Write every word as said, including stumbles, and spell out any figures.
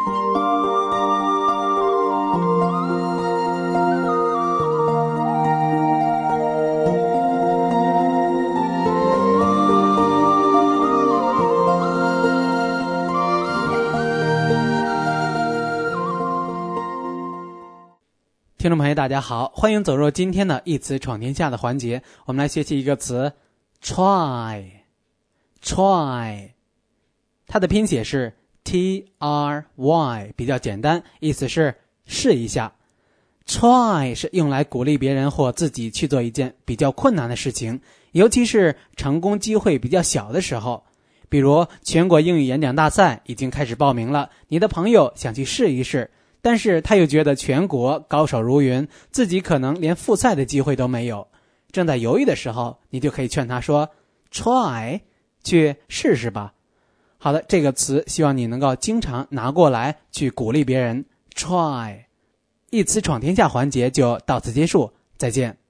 听众朋友大家好，欢迎走入今天的一词闯天下的环节，我们来学习一个词 try try 它的拼写是 T R Y， 比较简单，意思是试一下。 try 是用来鼓励别人或自己去做一件比较困难的事情，尤其是成功机会比较小的时候。比如全国英语演讲大赛已经开始报名了，你的朋友想去试一试，但是他又觉得全国高手如云，自己可能连复赛的机会都没有。正在犹豫的时候，你就可以劝他说 try， 去试试吧。好的，这个词希望你能够经常拿过来去鼓励别人 try。 一词闯天下环节就到此结束，再见。